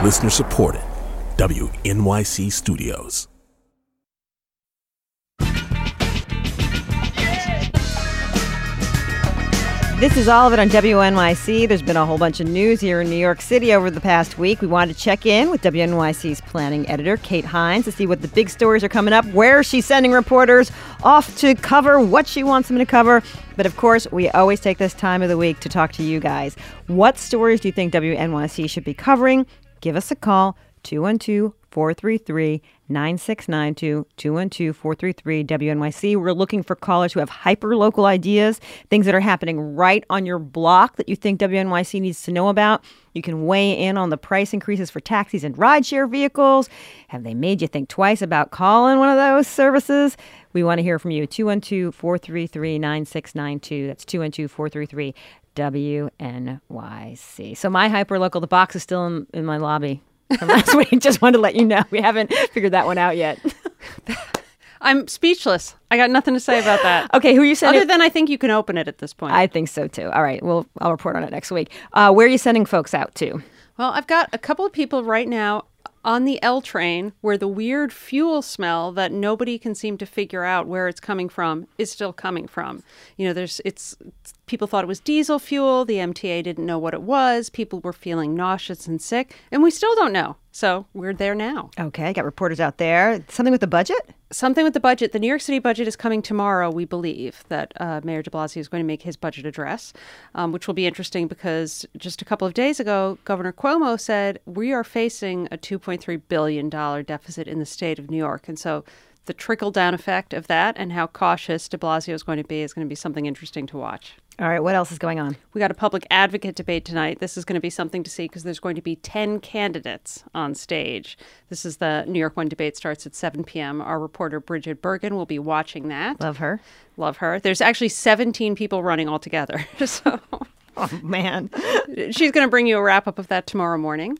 Listener supported. WNYC Studios. This is all of it on WNYC. There's been a whole bunch of news here in New York City over the past week. We wanted to check in with WNYC's planning editor, Kate Hines, to see what the big stories are coming up, where she's sending reporters off to cover, what she wants them to cover. But of course, we always take this time of the week to talk to you guys. What stories do you think WNYC should be covering? Give us a call, 212-433-9692, 212-433-WNYC. We're looking for callers who have hyper-local ideas, things that are happening right on your block that you think WNYC needs to know about. You can weigh in on the price increases for taxis and rideshare vehicles. Have they made you think twice about calling one of those services? We want to hear from you, 212-433-9692. That's 212-433-WNYC. So my hyper-local, the box is still in my lobby from last week. Just wanted to let you know. We haven't figured that one out yet. I'm speechless. I got nothing to say about that. Okay, who are you sending? Other than I think you can open it at this point. I think so, too. All right, I'll report on it next week. Where are you sending folks out to? Well, I've got a couple of people right now on the L train where the weird fuel smell that nobody can seem to figure out where it's coming from is still coming from. You know, people thought it was diesel fuel. The MTA didn't know what it was. People were feeling nauseous and sick, and we still don't know. So we're there now. Okay, got reporters out there. Something with the budget? Something with the budget. The New York City budget is coming tomorrow, we believe, that Mayor de Blasio is going to make his budget address, which will be interesting because just a couple of days ago, Governor Cuomo said we are facing a $2.3 billion deficit in the state of New York. And so the trickle-down effect of that and how cautious de Blasio is going to be something interesting to watch. All right, what else is going on? We got a public advocate debate tonight. This is going to be something to see because there's going to be 10 candidates on stage. This is the New York One debate, starts at 7 p.m. Our reporter Bridget Bergen will be watching that. Love her. Love her. There's actually 17 people running altogether. So, oh, man. She's going to bring you a wrap-up of that tomorrow morning.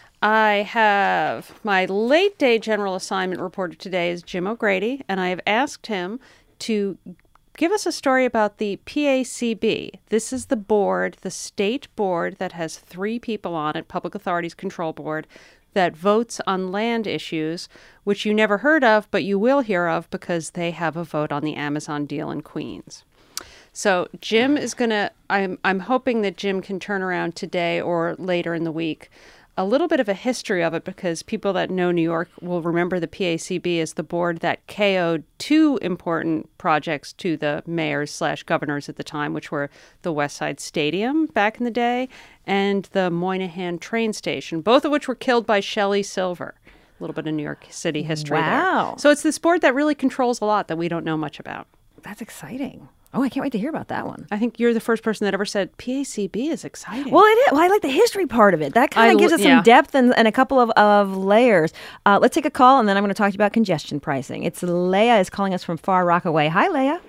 I have my late-day general assignment reporter today is Jim O'Grady, and I have asked him to give us a story about the PACB. This is the board, the state board that has 3 people on it, Public Authorities Control Board, that votes on land issues, which you never heard of, but you will hear of because they have a vote on the Amazon deal in Queens. So Jim is going to, I'm hoping that Jim can turn around today or later in the week a little bit of a history of it because people that know New York will remember the PACB as the board that KO'd 2 important projects to the mayors/governors at the time, which were the West Side Stadium back in the day and the Moynihan train station, both of which were killed by Shelley Silver. A little bit of New York City history Wow. there. So it's this board that really controls a lot that we don't know much about. That's exciting. Oh, I can't wait to hear about that one. I think you're the first person that ever said PACB is exciting. Well, it is. Well, I like the history part of it. That kind of gives us some depth and a couple of layers. Let's take a call, and then I'm going to talk to you about congestion pricing. It's Leah is calling us from Far Rockaway. Hi, Leah.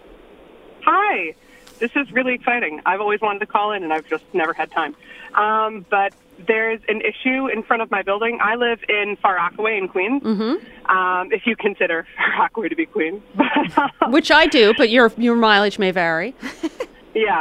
Hi. This is really exciting. I've always wanted to call in, and I've just never had time. But there's an issue in front of my building. I live in Far Rockaway in Queens, if you consider Far Rockaway to be Queens. Which I do, but your mileage may vary. Yeah.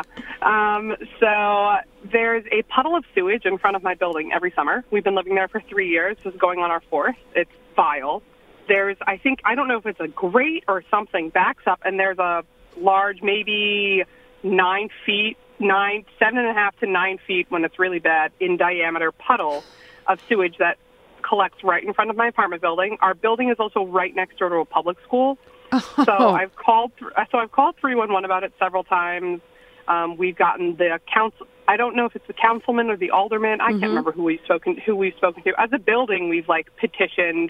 So there's a puddle of sewage in front of my building every summer. We've been living there for 3 years. This is going on our 4th. It's vile. There's, I don't know if it's a grate or something, backs up, and there's a large, maybe 7.5 to 9 feet when it's really bad in diameter puddle of sewage that collects right in front of my apartment building. Our building is also right next door to a public school. Oh. So I've called 311 about it several times. We've gotten the council. I don't know if it's the councilman or the alderman. I can't remember who we've spoken to. As a building, we've petitioned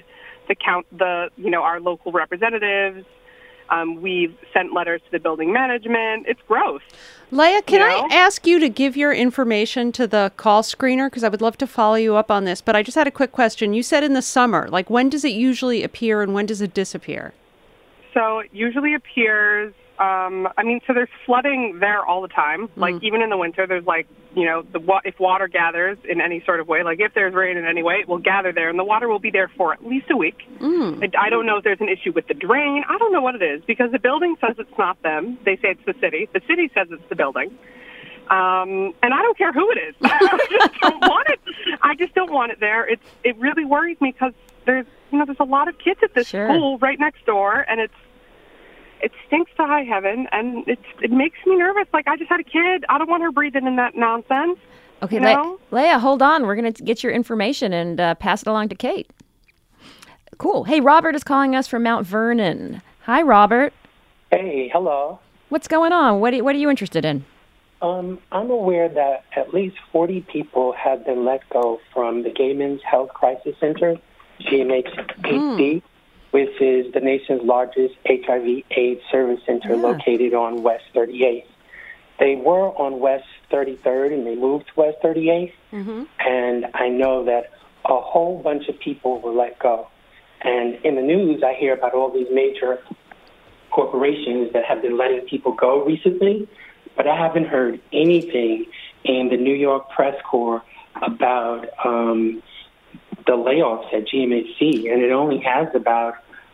our local representatives. We've sent letters to the building management. It's gross. Leah, can I ask you to give your information to the call screener? Because I would love to follow you up on this. But I just had a quick question. You said in the summer. When does it usually appear and when does it disappear? So it usually appears, so there's flooding there all the time. Even in the winter, there's if water gathers in any sort of way, if there's rain in any way, it will gather there, and the water will be there for at least a week. I don't know if there's an issue with the drain. I don't know what it is, because the building says it's not them. They say it's the city. The city says it's the building. And I don't care who it is. I just don't want it. I just don't want it there. It really worries me because there's a lot of kids at this school right next door, and it stinks to high heaven, and it makes me nervous. Like, I just had a kid. I don't want her breathing in that nonsense. Okay, Leah, hold on. We're going to get your information and pass it along to Kate. Cool. Hey, Robert is calling us from Mount Vernon. Hi, Robert. Hey, hello. What's going on? What are you interested in? I'm aware that at least 40 people have been let go from the Gay Men's Health Crisis Center, GMHC, which is the nation's largest HIV/AIDS service center located on West 38th. They were on West 33rd, and they moved to West 38th, and I know that a whole bunch of people were let go. And in the news, I hear about all these major corporations that have been letting people go recently, but I haven't heard anything in the New York Press Corps about the layoffs at GMHC, and it only has about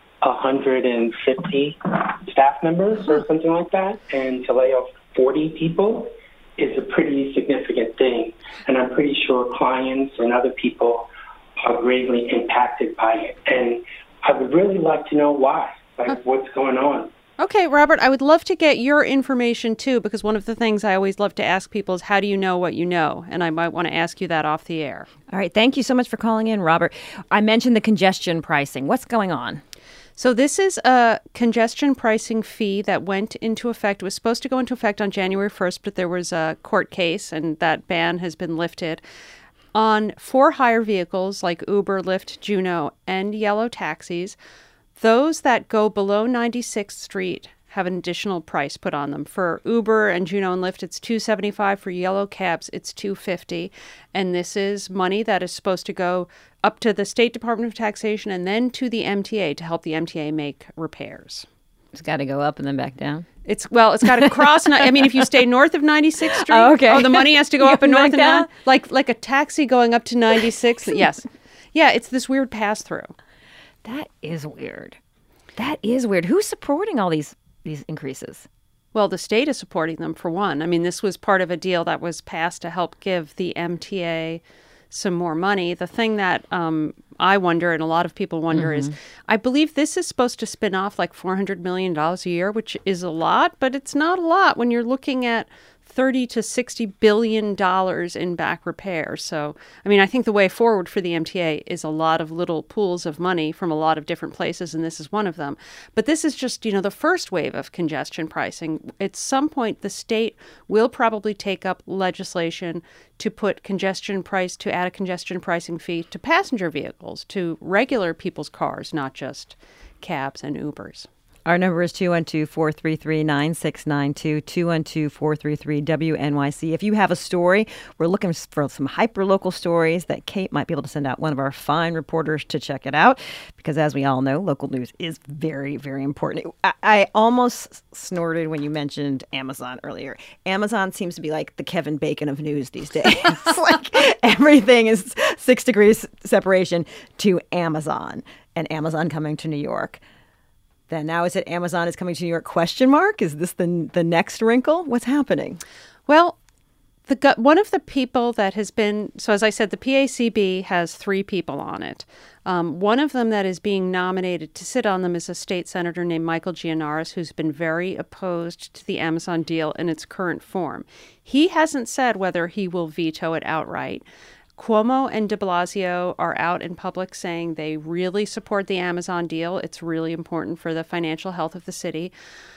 150 staff members or something like that, and to lay off 40 people is a pretty significant thing, and I'm pretty sure clients and other people are greatly impacted by it, and I would really like to know why, what's going on. Okay, Robert, I would love to get your information too, because one of the things I always love to ask people is, how do you know what you know? And I might want to ask you that off the air. All right. Thank you so much for calling in, Robert. I mentioned the congestion pricing. What's going on? So this is a congestion pricing fee that went into effect. It was supposed to go into effect on January 1st, but there was a court case, and that ban has been lifted. On for-hire vehicles like Uber, Lyft, Juno, and yellow taxis, those that go below 96th Street have an additional price put on them. For Uber and Juno and Lyft, it's $275. For yellow cabs, it's $250. And this is money that is supposed to go up to the State Department of Taxation and then to the MTA to help the MTA make repairs. It's got to go up and then back down. It's got to cross. I mean, if you stay north of 96th Street, the money has to go up and north and down. Like a taxi going up to 96th. Yes. Yeah, it's this weird pass-through. That is weird. That is weird. Who's supporting all these increases? Well, the state is supporting them, for one. I mean, this was part of a deal that was passed to help give the MTA some more money. The thing that I wonder, and a lot of people wonder, is I believe this is supposed to spin off like $400 million a year, which is a lot, but it's not a lot when you're looking at $30 to $60 billion in back repair. So, I mean, I think the way forward for the MTA is a lot of little pools of money from a lot of different places, and this is one of them. But this is just, the first wave of congestion pricing. At some point, the state will probably take up legislation to add a congestion pricing fee to passenger vehicles, to regular people's cars, not just cabs and Ubers. Our number is 212-433-9692, 212-433-WNYC. If you have a story, we're looking for some hyper-local stories that Kate might be able to send out one of our fine reporters to check it out, because as we all know, local news is very, very important. I almost snorted when you mentioned Amazon earlier. Amazon seems to be like the Kevin Bacon of news these days. It's like everything is 6 degrees separation to Amazon, and Amazon coming to New York. Then now is it Amazon is coming to New York ? Is this the next wrinkle? What's happening? Well, one of the people that has been, so as I said, the PACB has 3 people on it. One of them that is being nominated to sit on them is a state senator named Michael Gianaris, who's been very opposed to the Amazon deal in its current form. He hasn't said whether he will veto it outright. Cuomo and de Blasio are out in public saying they really support the Amazon deal. It's really important for the financial health of the city.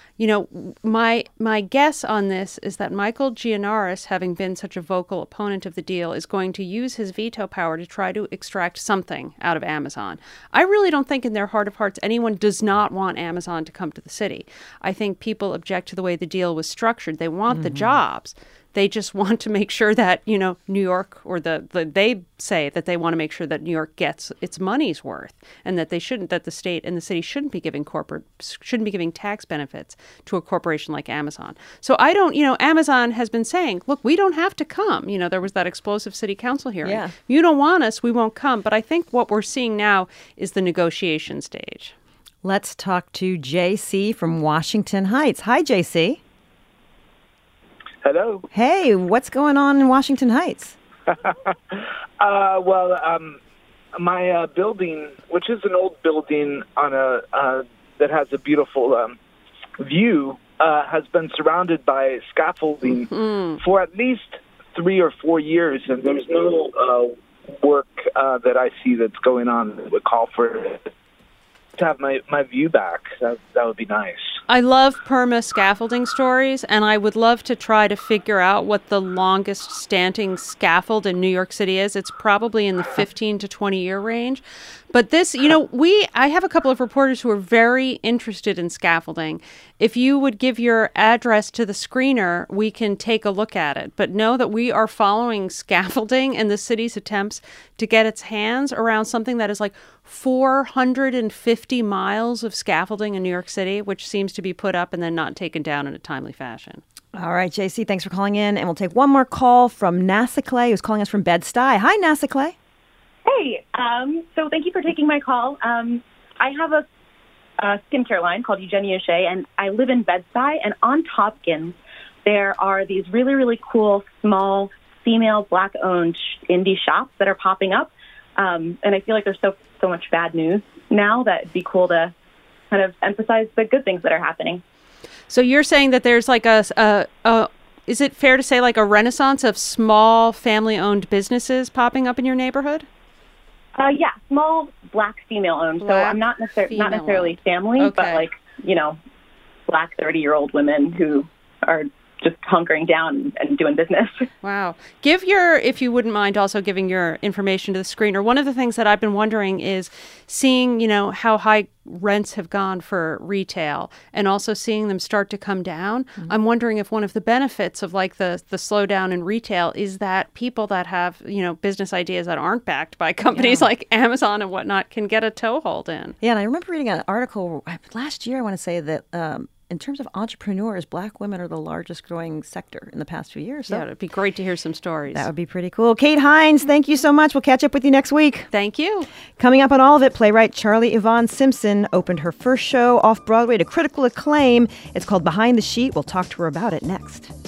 My guess on this is that Michael Gianaris, having been such a vocal opponent of the deal, is going to use his veto power to try to extract something out of Amazon. I really don't think in their heart of hearts anyone does not want Amazon to come to the city. I think people object to the way the deal was structured. They want the jobs. They just want to make sure that, New York, or they say that they want to make sure that New York gets its money's worth, and that that the state and the city shouldn't be giving tax benefits to a corporation like Amazon. So Amazon has been saying, look, we don't have to come. There was that explosive city council hearing. Yeah. You don't want us, we won't come. But I think what we're seeing now is the negotiation stage. Let's talk to JC from Washington Heights. Hi, JC. Hello. Hey, what's going on in Washington Heights? My building, which is an old building on that has a beautiful view, has been surrounded by scaffolding for at least 3 or 4 years, and there's no work that I see that's going on that would call for to have my view back. That would be nice. I love perma scaffolding stories, and I would love to try to figure out what the longest standing scaffold in New York City is. It's probably in the 15 to 20 year range. But this, I have a couple of reporters who are very interested in scaffolding. If you would give your address to the screener, we can take a look at it. But know that we are following scaffolding and the city's attempts to get its hands around something that is like 450 miles of scaffolding in New York City, which seems to be put up and then not taken down in a timely fashion. All right, JC, thanks for calling in. And we'll take one more call from NASA Clay, who's calling us from Bed-Stuy. Hi, NASA Clay. Hey, so thank you for taking my call. I have a skincare line called Eugenia Shea, and I live in Bed-Stuy, and on Tompkins, there are these really, really cool, small, female, Black-owned indie shops that are popping up, and I feel like there's so much bad news now that it'd be cool to kind of emphasize the good things that are happening. So you're saying that there's like is it fair to say like a renaissance of small family-owned businesses popping up in your neighborhood? Yeah, small Black female-owned. So I'm not necessarily family, okay, but like, Black 30-year-old women who are just hunkering down and doing business. Wow. If you wouldn't mind also giving your information to the screener. One of the things that I've been wondering is seeing, how high rents have gone for retail and also seeing them start to come down. Mm-hmm. I'm wondering if one of the benefits of like the slowdown in retail is that people that have, business ideas that aren't backed by companies like Amazon and whatnot can get a toehold in. Yeah, and I remember reading an article last year, I want to say, that in terms of entrepreneurs, Black women are the largest growing sector in the past few years. So yeah, it'd be great to hear some stories. That would be pretty cool. Kate Hines, thank you so much. We'll catch up with you next week. Thank you. Coming up on All of It, playwright Charlie Yvonne Simpson opened her first show off Broadway to critical acclaim. It's called Behind the Sheet. We'll talk to her about it next.